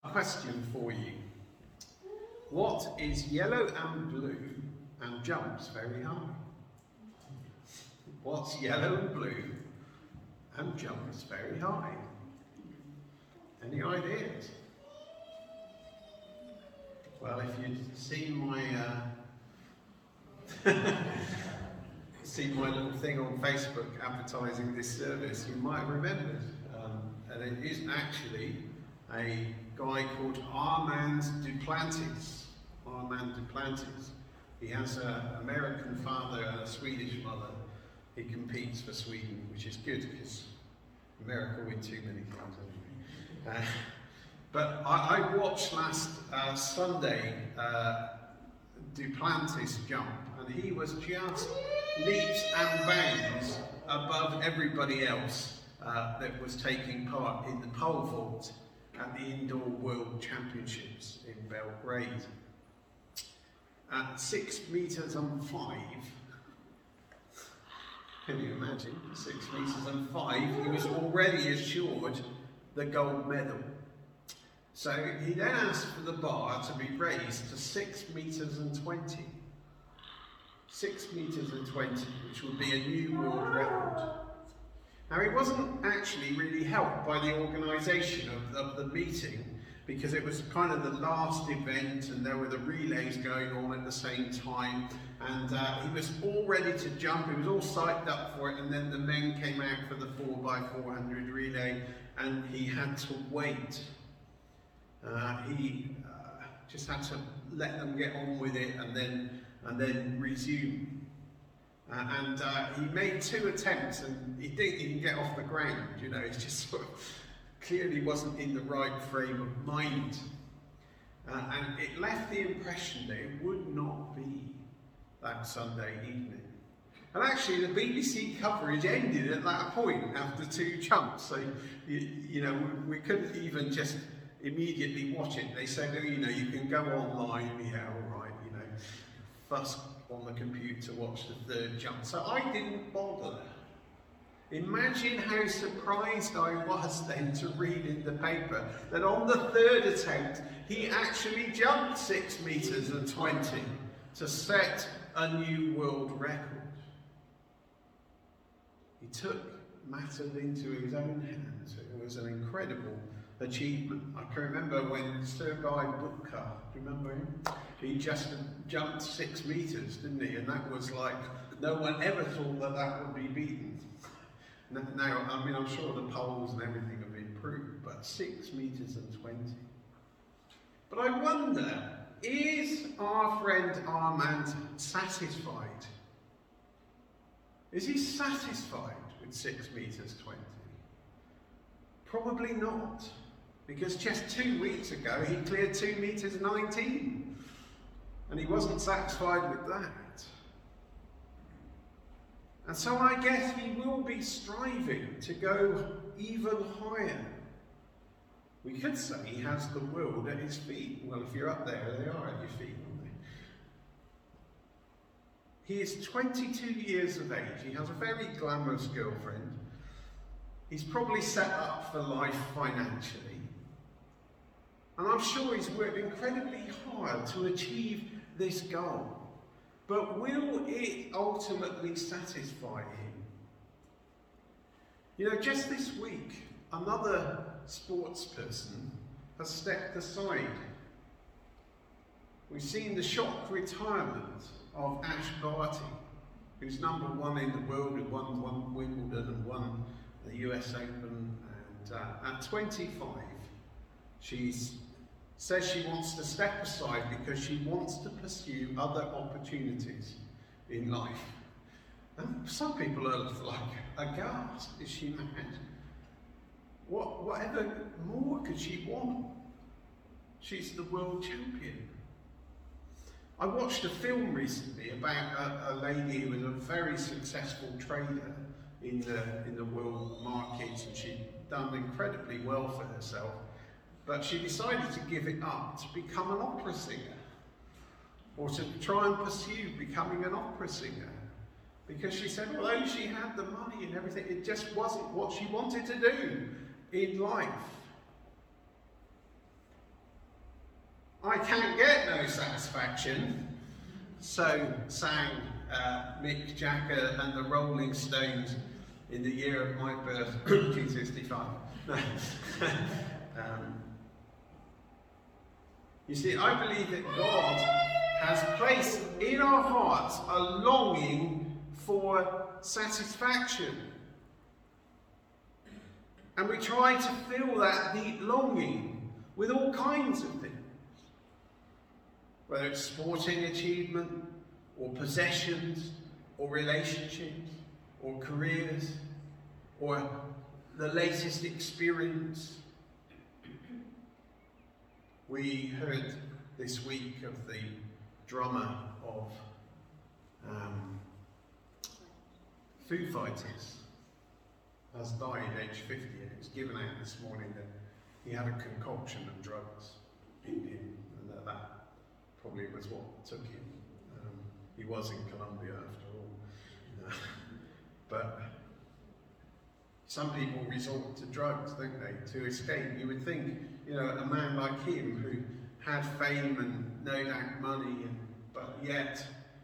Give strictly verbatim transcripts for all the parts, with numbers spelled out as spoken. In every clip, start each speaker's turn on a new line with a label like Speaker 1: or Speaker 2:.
Speaker 1: Question for you. What is yellow and blue and jumps very high? What's yellow and blue and jumps very high? Any ideas? Well, if you'd seen my uh, seen my little thing on Facebook advertising this service, you might have remembered. Um, and it is actually a guy called Armand Duplantis. Armand Duplantis. He has an American father and a Swedish mother. He competes for Sweden, which is good because America win too many times anyway. Uh, but I, I watched last uh, Sunday uh, Duplantis jump, and he was just leaps and bounds above everybody else uh, that was taking part in the pole vault at the Indoor World Championships in Belgrade. At six metres and five, can you imagine? Six metres and five, he was already assured the gold medal. So he then asked for the bar to be raised to six metres and twenty. Six metres and twenty, which would be a new world record. Now, he wasn't actually really helped by the organisation of, of the meeting, because it was kind of the last event and there were the relays going on at the same time, and uh, he was all ready to jump, he was all psyched up for it, and then the men came out for the four by four hundred relay and he had to wait. Uh, he uh, just had to let them get on with it and then, and then resume. Uh, and uh, he made two attempts and he didn't even get off the ground, you know, he just sort of clearly wasn't in the right frame of mind. Uh, and it left the impression that it would not be that Sunday evening. And actually the B B C coverage ended at that point after two jumps, so you, you know, we, we couldn't even just immediately watch it. They said, oh, you know, you can go online, yeah, all right, you know, first on the computer to watch the third jump. So I didn't bother. Imagine how surprised I was then to read in the paper that on the third attempt he actually jumped six metres and twenty to set a new world record. He took matters into his own hands. It was an incredible achievement. I can remember when Sergei Bubka, do you remember him? He just jumped six metres, didn't he? And that was like, no one ever thought that that would be beaten. Now, I mean, I'm sure the poles and everything have improved, but six metres and twenty. But I wonder, is our friend Armand satisfied? Is he satisfied with six metres twenty? Probably not, because just two weeks ago he cleared two metres nineteen, and he wasn't satisfied with that. And so I guess he will be striving to go even higher. We could say he has the world at his feet. Well, if you're up there, they are at your feet, aren't they? He is twenty-two years of age. He has a very glamorous girlfriend. He's probably set up for life financially. And I'm sure he's worked incredibly hard to achieve this goal. But will it ultimately satisfy him? You know, just this week, another sports person has stepped aside. We've seen the shock retirement of Ash Barty, who's number one in the world, who won, won Wimbledon and won the U S Open. And uh, at twenty-five, she says she wants to step aside because she wants to pursue other opportunities in life. And some people are like aghast. Is she mad? What, whatever more could she want? She's the world champion. I watched a film recently about a, a lady who was a very successful trader in the, in the world markets, and she'd done incredibly well for herself. But she decided to give it up to become an opera singer, or to try and pursue becoming an opera singer, because she said although she had the money and everything, it just wasn't what she wanted to do in life. I can't get no satisfaction. So sang uh, Mick Jagger and the Rolling Stones in the year of my birth, nineteen sixty-five. um, you see, I believe that God has placed in our hearts a longing for satisfaction. And we try to fill that deep longing with all kinds of things. Whether it's sporting achievement, or possessions, or relationships, or careers, or the latest experience. We heard this week of the drummer of um, Foo Fighters has died aged fifty. It was given out this morning that he had a concoction of drugs in him, and that, that probably was what took him. Um, he was in Colombia after all. Uh, but some people resort to drugs, don't they, to escape. You would think, you know, a man like him who had fame and no doubt money, and, but yet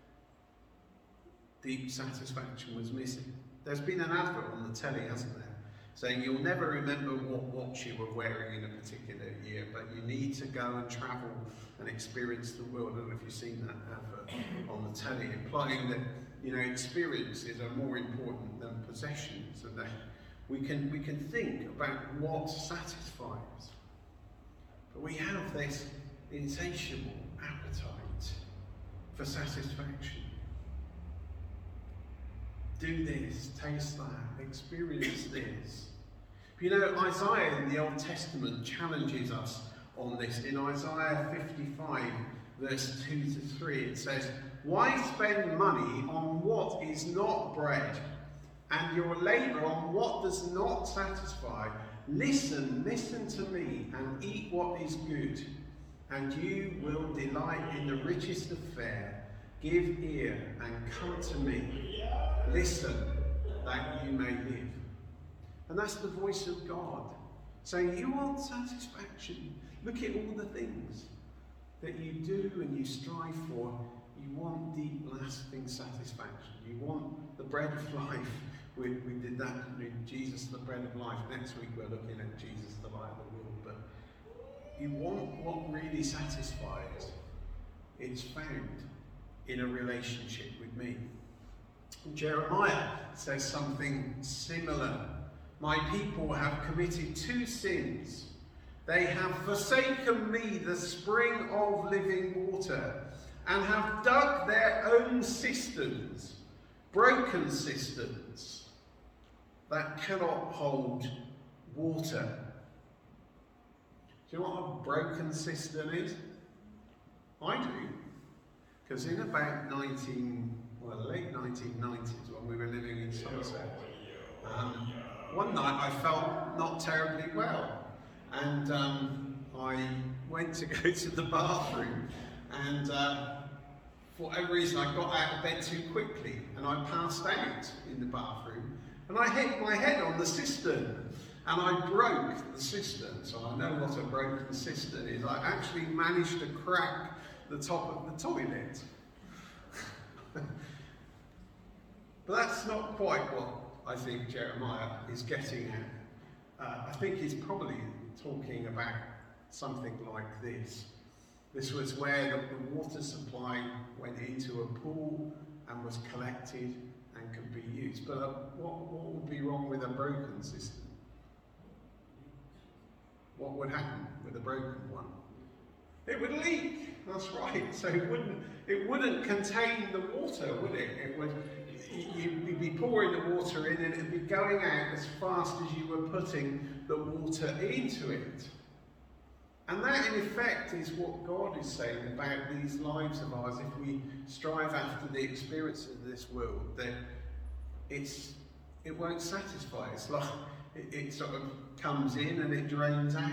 Speaker 1: deep satisfaction was missing. There's been an advert on the telly, hasn't there, saying you'll never remember what watch you were wearing in a particular year, but you need to go and travel and experience the world. I don't know if you've seen that advert on the telly, implying that, you know, experiences are more important than possessions, and that we can we can think about what satisfies. But we have this insatiable appetite for satisfaction. Do this, taste that, experience this. But you know, Isaiah in the Old Testament challenges us on this. In Isaiah fifty-five, verse two to three, it says, "Why spend money on what is not bread, and your labour on what does not satisfy? Listen, listen to me, and eat what is good, and you will delight in the richest of fare. Give ear and come to me. Listen, that you may live." And that's the voice of God saying, you want satisfaction. Look at all the things that you do and you strive for. You want deep, lasting satisfaction. You want the bread of life. We, we did that with Jesus, the bread of life. Next week we're looking at Jesus, the light of the world. But you want what really satisfies. It's found in a relationship with me. Jeremiah says something similar. My people have committed two sins. They have forsaken me, the spring of living water, and have dug their own cisterns, broken cisterns that cannot hold water. Do you know what a broken cistern is? I do. Because in about nineteen, well, late nineteen nineties, when we were living in Somerset, um, one night I felt not terribly well, and um, I went to go to the bathroom, and uh, for whatever reason I got out of bed too quickly, and I passed out in the bathroom, and I hit my head on the cistern, and I broke the cistern. So I know what a broken cistern is. I actually managed to crack the top of the toilet. But that's not quite what I think Jeremiah is getting at. Uh, I think he's probably talking about something like this. This was where the, the water supply went into a pool and was collected and could be used. But uh, what, what would be wrong with a broken system? What would happen with a broken one? It would leak. That's right. So it wouldn't it wouldn't contain the water, would it? It would you'd be pouring the water in and it'd be going out as fast as you were putting the water into it. And that in effect is what God is saying about these lives of ours. If we strive after the experience of this world, then it's it won't satisfy. It's like it, it sort of comes in and it drains out.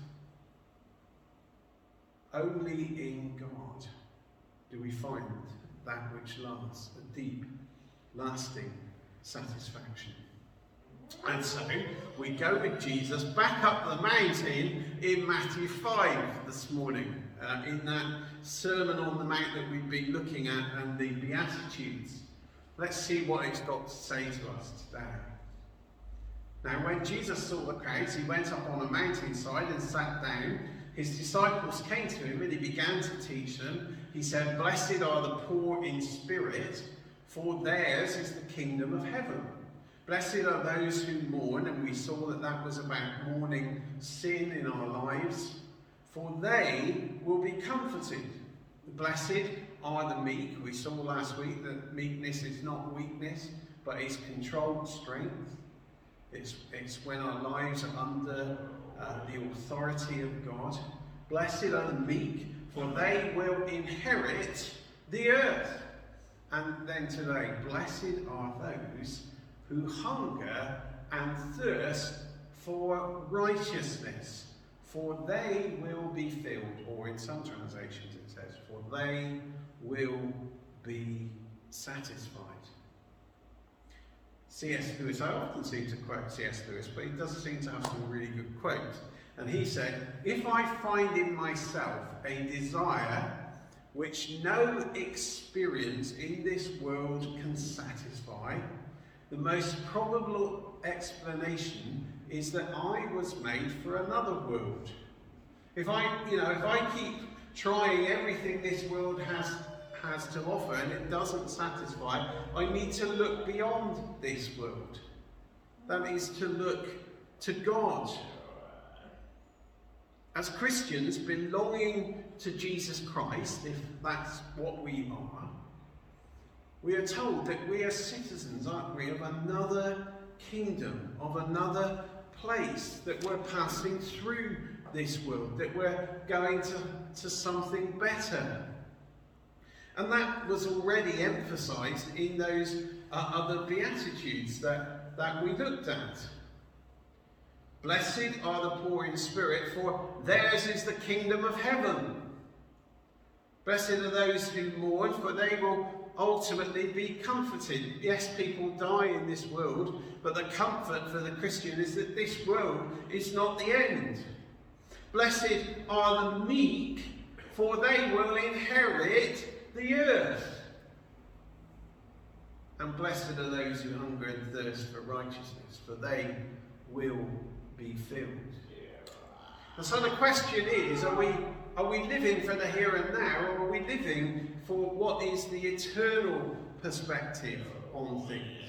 Speaker 1: Only in God do we find that which lasts, a deep, lasting satisfaction. And so we go with Jesus back up the mountain in Matthew five this morning, uh, in that Sermon on the Mount that we've been looking at and the Beatitudes. Let's see what it's got to say to us today. Now, when Jesus saw the crowds, he went up on a mountainside and sat down. His disciples came to him and he began to teach them. He said, "Blessed are the poor in spirit, for theirs is the kingdom of heaven. Blessed are those who mourn," and we saw that that was about mourning sin in our lives, "for they will be comforted. Blessed are the meek." We saw last week that meekness is not weakness, but it's controlled strength. It's, it's when our lives are under uh, the authority of God. "Blessed are the meek, for they will inherit the earth." And then today, "Blessed are those who hunger and thirst for righteousness, for they will be filled." Or in some translations it says, "for they will be satisfied." C S Lewis, I often seem to quote C S Lewis, but he does seem to have some really good quotes. And he said, "If I find in myself a desire which no experience in this world can satisfy, the most probable explanation is that I was made for another world. If I, you know, if I keep trying everything this world has has to offer and it doesn't satisfy, I need to look beyond this world. That is to look to God." As Christians belonging to Jesus Christ, if that's what we are, we are told that we are citizens, aren't we, of another kingdom, of another place, that we're passing through this world, that we're going to, to something better. And that was already emphasised in those uh, other Beatitudes that, that we looked at. "Blessed are the poor in spirit, for theirs is the kingdom of heaven. Blessed are those who mourn, for they will ultimately be comforted." Yes, people die in this world, but the comfort for the Christian is that this world is not the end. "Blessed are the meek, for they will inherit the earth. And blessed are those who hunger and thirst for righteousness, for they will be filled." And so the question is, are we, are we living for the here and now, or are we living for what is the eternal perspective on things?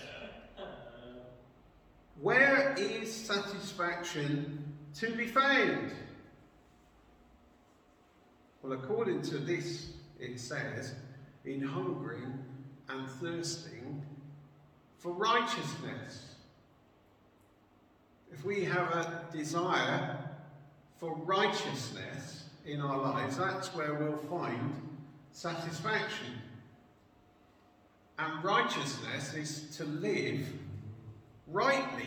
Speaker 1: Where is satisfaction to be found? Well, according to this, it says, in hungering and thirsting for righteousness. If we have a desire for righteousness in our lives, that's where we'll find satisfaction. And righteousness is to live rightly.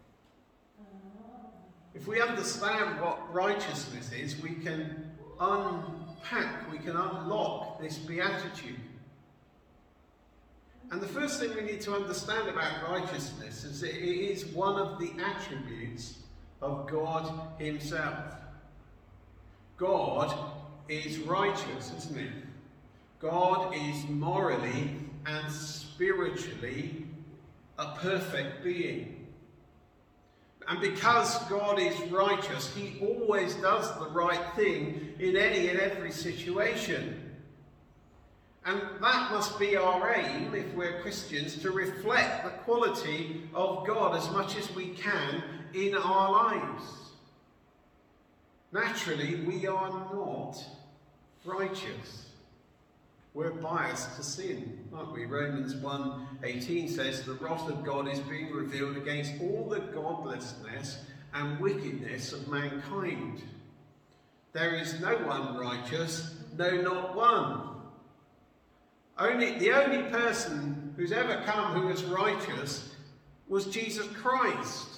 Speaker 1: If we understand what righteousness is, we can unpack, we can unlock this beatitude. And the first thing we need to understand about righteousness is that it is one of the attributes of God himself. God is righteous, isn't he? God is morally and spiritually a perfect being. And because God is righteous, he always does the right thing in any and every situation. And that must be our aim, if we're Christians, to reflect the quality of God as much as we can in our lives. Naturally, we are not righteous. We're biased to sin, aren't we? Romans one eighteen says, "The wrath of God is being revealed against all the godlessness and wickedness of mankind. There is no one righteous, no, not one." Only, the only person who's ever come who was righteous was Jesus Christ.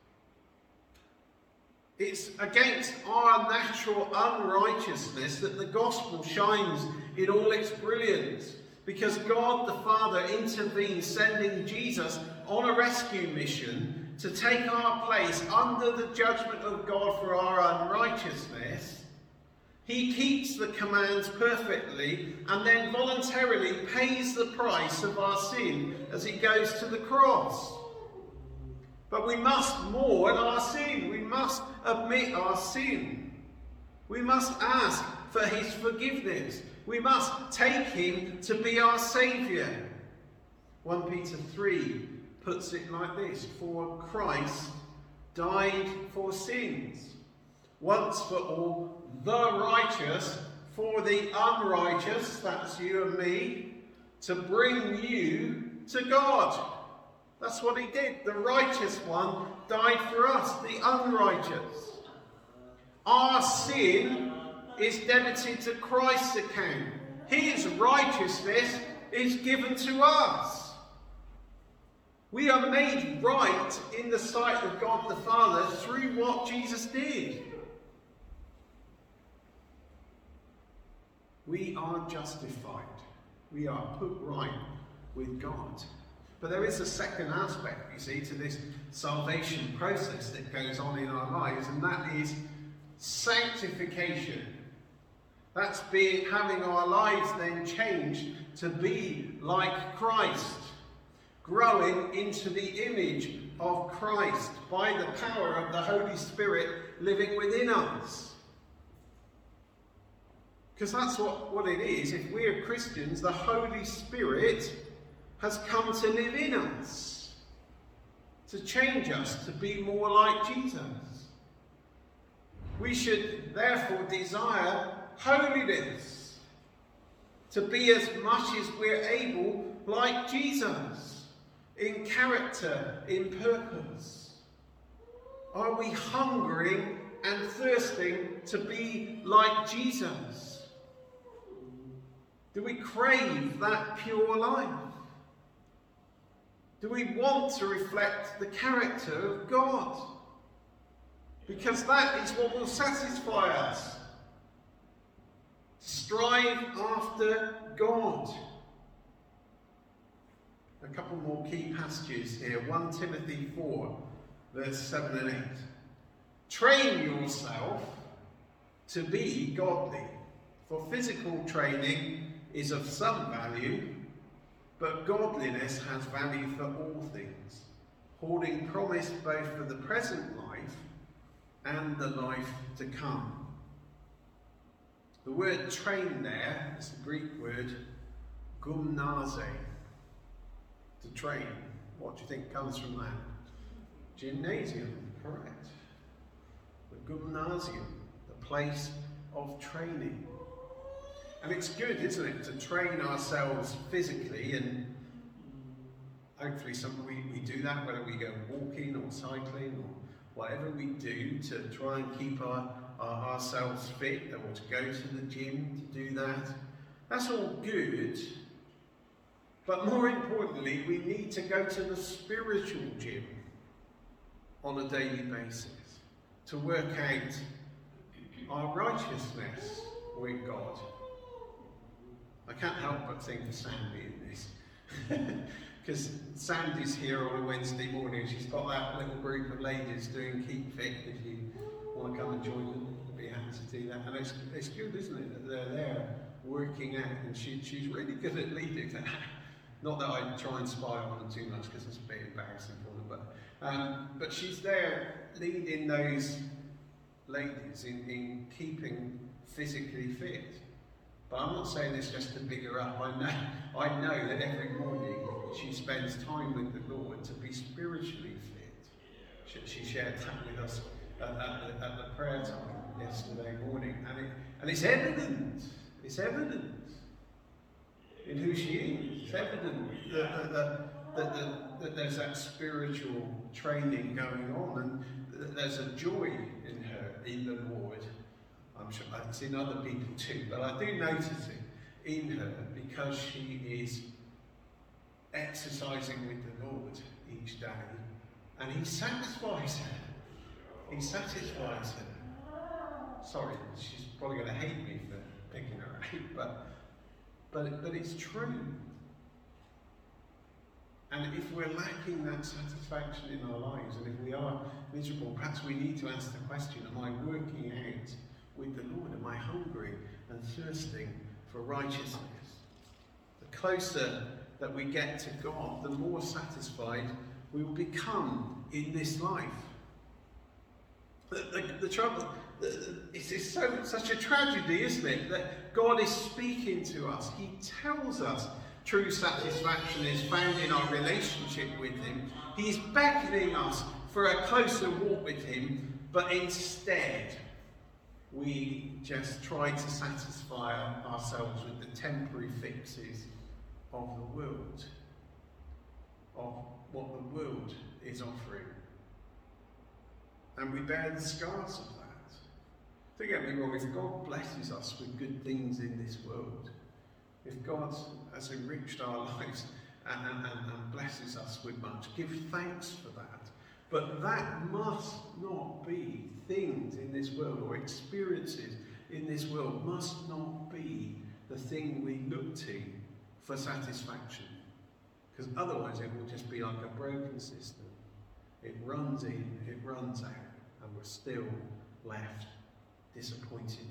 Speaker 1: It's against our natural unrighteousness that the gospel shines in all its brilliance, because God the Father intervened, sending Jesus on a rescue mission to take our place under the judgment of God for our unrighteousness, he keeps the commands perfectly and then voluntarily pays the price of our sin as he goes to the cross. But we must mourn our sin. We must admit our sin. We must ask for his forgiveness. We must take him to be our Saviour. First Peter three puts it like this: for Christ died for sins, once for all, the righteous for the unrighteous, that's you and me, to bring you to God. That's what he did. The righteous one died for us, the unrighteous. Our sin is debited to Christ's account. His righteousness is given to us. We are made right in the sight of God the Father through what Jesus did. We are justified. We are put right with God. But there is a second aspect, you see, to this salvation process that goes on in our lives, and that is sanctification. That's being having our lives then changed to be like Christ, growing into the image of Christ by the power of the Holy Spirit living within us. Because that's what, what it is. If we are Christians, the Holy Spirit has come to live in us, to change us, to be more like Jesus. We should therefore desire holiness, to be as much as we're able like Jesus, in character, in purpose. Are we hungering and thirsting to be like Jesus? Do we crave that pure life? Do we want to reflect the character of God? Because that is what will satisfy us. Strive after God. A couple more key passages here. First Timothy four, verse seven and eight. Train yourself to be godly, for physical training is of some value, but godliness has value for all things, holding promise both for the present life and the life to come. The word train there is the Greek word gymnase, to train. What do you think comes from that? Gymnasium, correct. The gymnasium, the place of training. And it's good, isn't it, to train ourselves physically, and hopefully some we, we do that, whether we go walking or cycling or whatever we do to try and keep our, our, ourselves fit, or to go to the gym to do that. That's all good. But more importantly, we need to go to the spiritual gym on a daily basis to work out our righteousness with God. I can't help but think of Sandy in this. Because Sandy's here on a Wednesday morning. She's got that little group of ladies doing Keep Fit. If you want to come and join them, I'd be happy to do that. And it's, it's good, isn't it, that they're there working out. And she, she's really good at leading that. Not that I try and spy on them too much, because it's a bit embarrassing for them. But, um, but she's there leading those ladies in, in keeping physically fit. But I'm not saying this just to big her up. I know, I know that every morning she spends time with the Lord to be spiritually fit. She, she shared that with us at, at, the, at the prayer time yesterday morning. And, it, and it's evident, it's evident in who she is. It's evident that, that, that, that, that there's that spiritual training going on, and that there's a joy in her, in the Lord. I'm sure it's in other people too, but I do notice it in her because she is exercising with the Lord each day, and he satisfies her. He satisfies her. Sorry, she's probably going to hate me for picking her out, but but but it's true. And if we're lacking that satisfaction in our lives, and if we are miserable, perhaps we need to ask the question, am I working out with the Lord? Am I hungry and thirsting for righteousness? The closer that we get to God, the more satisfied we will become in this life. The, the, the trouble, the, it's, it's so, such a tragedy, isn't it, that God is speaking to us. He tells us true satisfaction is found in our relationship with him. He's beckoning us for a closer walk with him, but instead we just try to satisfy ourselves with the temporary fixes of the world, of what the world is offering. And we bear the scars of that. Don't get me wrong, if God blesses us with good things in this world, if God has enriched our lives and, and, and, and blesses us with much, give thanks for that. But that must not be things in this world, or experiences in this world must not be the thing we look to for satisfaction. Because otherwise it will just be like a broken system. It runs in, it runs out, and we're still left disappointed.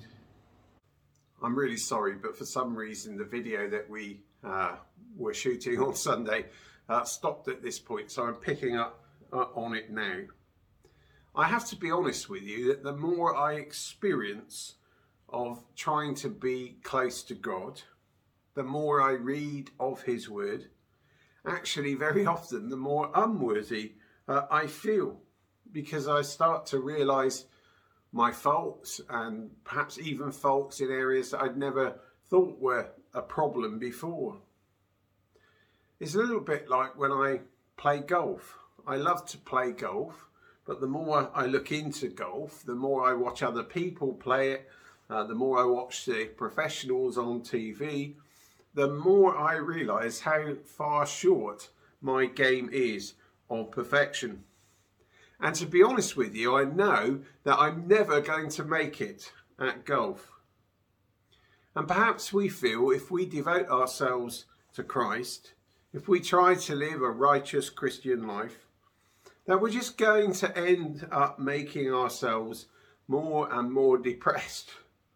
Speaker 1: I'm really sorry, but for some reason the video that we uh, were shooting on Sunday uh, stopped at this point, so I'm picking up uh, on it now. I have to be honest with you that the more I experience of trying to be close to God, the more I read of his word, actually very often the more unworthy uh, I feel, because I start to realise my faults, and perhaps even faults in areas that I'd never thought were a problem before. It's a little bit like when I play golf. I love to play golf, but the more I look into golf, the more I watch other people play it, uh, the more I watch the professionals on T V, the more I realise how far short my game is of perfection. And to be honest with you, I know that I'm never going to make it at golf. And perhaps we feel if we devote ourselves to Christ, if we try to live a righteous Christian life, that we're just going to end up making ourselves more and more depressed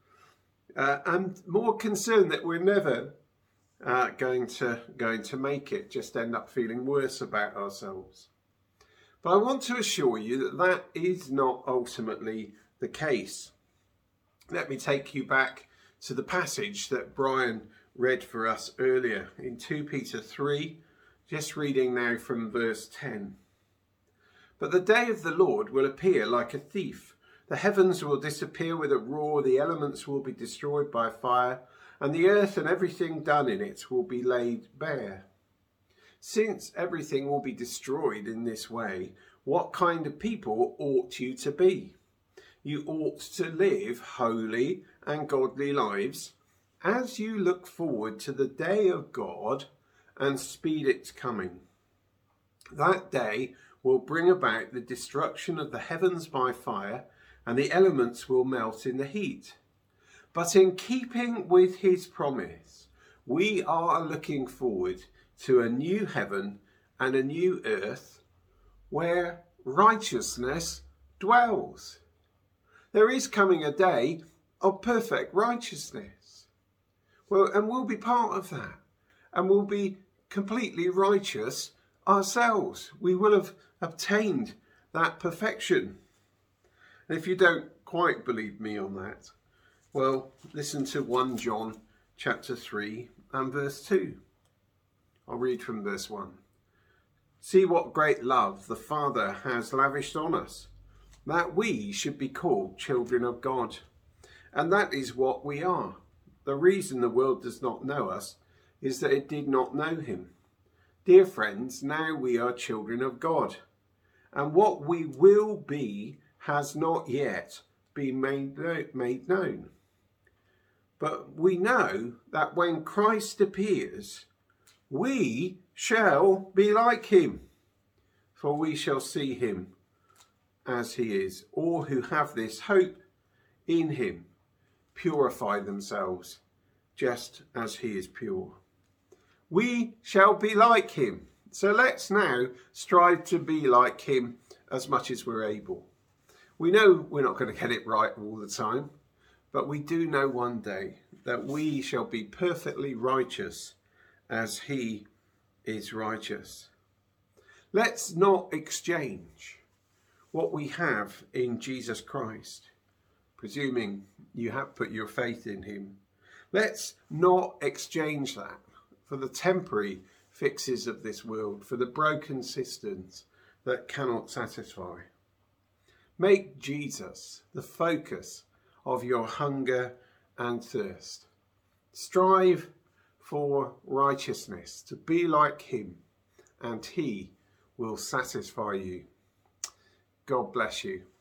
Speaker 1: uh, and more concerned that we're never uh, going to, going to make it, just end up feeling worse about ourselves. But I want to assure you that that is not ultimately the case. Let me take you back to the passage that Brian read for us earlier in Second Peter three, just reading now from verse ten. But the day of the Lord will appear like a thief. The heavens will disappear with a roar, the elements will be destroyed by fire, and the earth and everything done in it will be laid bare. Since everything will be destroyed in this way, what kind of people ought you to be? You ought to live holy and godly lives as you look forward to the day of God and speed its coming. That day will bring about the destruction of the heavens by fire, and the elements will melt in the heat. But in keeping with his promise, we are looking forward to a new heaven and a new earth where righteousness dwells. There is coming a day of perfect righteousness. Well, and we'll be part of that, and we'll be completely righteous ourselves. We will have obtained that perfection. And if you don't quite believe me on that, well, listen to First John chapter three and verse two. I'll read from verse one. See what great love the Father has lavished on us, that we should be called children of God. And that is what we are. The reason the world does not know us is that it did not know him. Dear friends, now we are children of God, and what we will be has not yet been made, made known. But we know that when Christ appears, we shall be like him, for we shall see him as he is. All who have this hope in him purify themselves just as he is pure. We shall be like him. So let's now strive to be like him as much as we're able. We know we're not going to get it right all the time, but we do know one day that we shall be perfectly righteous as he is righteous. Let's not exchange what we have in Jesus Christ, presuming you have put your faith in him. Let's not exchange that for the temporary fixes of this world, for the broken systems that cannot satisfy. Make Jesus the focus of your hunger and thirst. Strive for righteousness, to be like him, and he will satisfy you. God bless you.